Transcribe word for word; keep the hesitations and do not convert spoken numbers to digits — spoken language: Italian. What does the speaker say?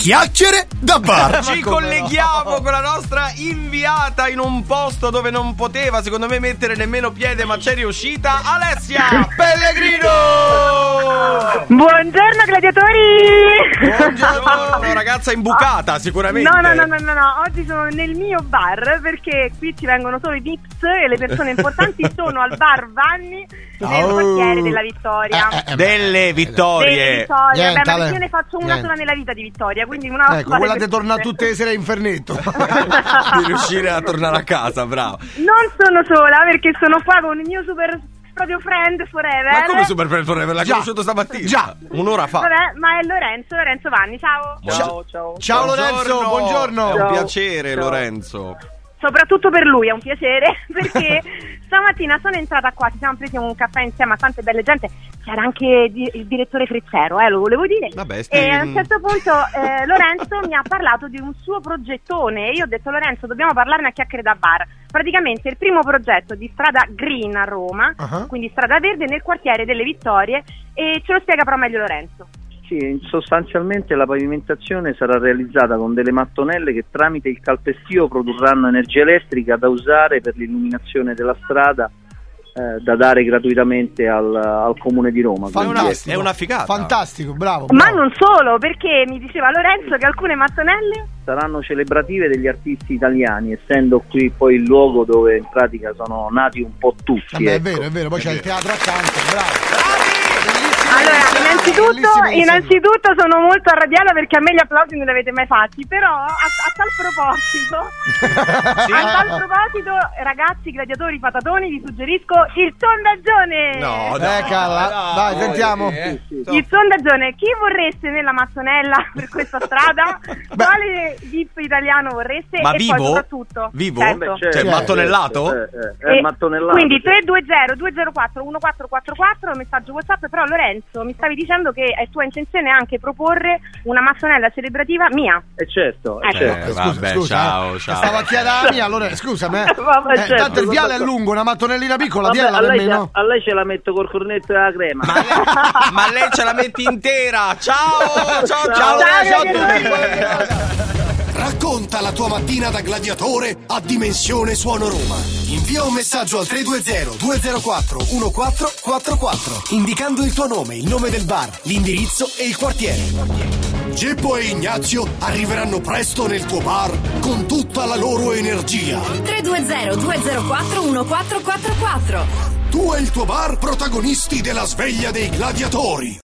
Chiacchiere da bar. Ci colleghiamo con la nostra inviata in un posto dove non poteva, secondo me, mettere nemmeno piede, ma c'è riuscita, Alessia Pellegrino. Buongiorno gladiatori. Buongiorno ragazza imbucata, sicuramente. No, no, no, no, no, no. Oggi sono nel mio bar perché qui ci vengono solo i V I Ps e le persone importanti. Sono al bar Vanni nel Oh. quartiere della Vittoria. Eh, eh, Delle vittorie. Delle Vittorie. Niente, Vabbè, ma Ale. io ne faccio una Niente. sola nella vita di Vittoria, quindi una Ecco, quella di tornare tutte le sere in Fernetto. Di riuscire a tornare a casa, bravo. Non sono sola perché sono qua con il mio super proprio friend forever. Ma come Super Friend Forever? L'ha Già. conosciuto stamattina. Già. Un'ora fa. Vabbè, ma è Lorenzo, Lorenzo Vanni, ciao. Ciao, ciao. Ciao Lorenzo, buongiorno. È un Ciao. piacere, Ciao. Lorenzo. Soprattutto per lui è un piacere perché stamattina sono entrata qua, ci siamo presi un caffè insieme a tante belle gente, c'era anche di- il direttore Freccero, eh, lo volevo dire. Vabbè, sti- E a un certo punto eh, Lorenzo mi ha parlato di un suo progettone e io ho detto: Lorenzo, dobbiamo parlarne a chiacchiere da bar. Praticamente il primo progetto di strada green a Roma, Uh-huh. quindi strada verde nel quartiere delle Vittorie, e ce lo spiega però meglio Lorenzo. Sì, sostanzialmente la pavimentazione sarà realizzata con delle mattonelle che tramite il calpestio produrranno energia elettrica da usare per l'illuminazione della strada, eh, da dare gratuitamente al, al Comune di Roma. Quindi, Fantastico. È una figata. Fantastico, bravo. Ma bravo. non solo, perché mi diceva Lorenzo che alcune mattonelle... saranno celebrative degli artisti italiani, essendo qui poi il luogo dove in pratica sono nati un po' tutti. Vabbè, è ecco. vero, è vero, poi c'è il teatro accanto, bravo. Allora, innanzitutto, Bellissime insieme. innanzitutto sono molto arrabbiata perché a me gli applausi non li avete mai fatti, però a, a tal proposito, a tal proposito, ragazzi, gladiatori, patatoni, vi suggerisco il sondaggione. No, Eccola, dai, sentiamo. eh. Il sondaggione, chi vorreste nella mattonella per questa strada? Quale V I P italiano vorreste? Ma e vivo? poi soprattutto Vivo? certo. Beh, certo, Cioè, Certo. mattonellato? Eh, eh, è E mattonellato. quindi cioè. tre due zero due zero quattro uno quattro quattro quattro, messaggio WhatsApp. Però Lorenzo, mi stavi dicendo che è tua intenzione anche proporre una mattonella celebrativa mia. Eh certo, eh Ecco. certo. Eh, vabbè, scusa, ciao, eh. ciao. Stavo a chiedere, allora scusami, eh. Vabbè, Eh, certo, tanto il viale è vabbè. lungo, una mattonellina piccola, Vabbè, diela a, lei, almeno. a lei ce la metto col cornetto e la crema. Ma lei, ma lei ce la metti intera. Ciao, ciao, ciao, Ciao, ciao, gladiatori. a tutti. Racconta la tua mattina da gladiatore a Dimensione Suono Roma. Invia un messaggio al tre due zero due zero quattro uno quattro quattro quattro indicando il tuo nome, il nome del bar, l'indirizzo e il quartiere. Geppo e Ignazio arriveranno presto nel tuo bar con tutta la loro energia. tre due zero due zero quattro uno quattro quattro quattro. Tu e il tuo bar protagonisti della sveglia dei gladiatori.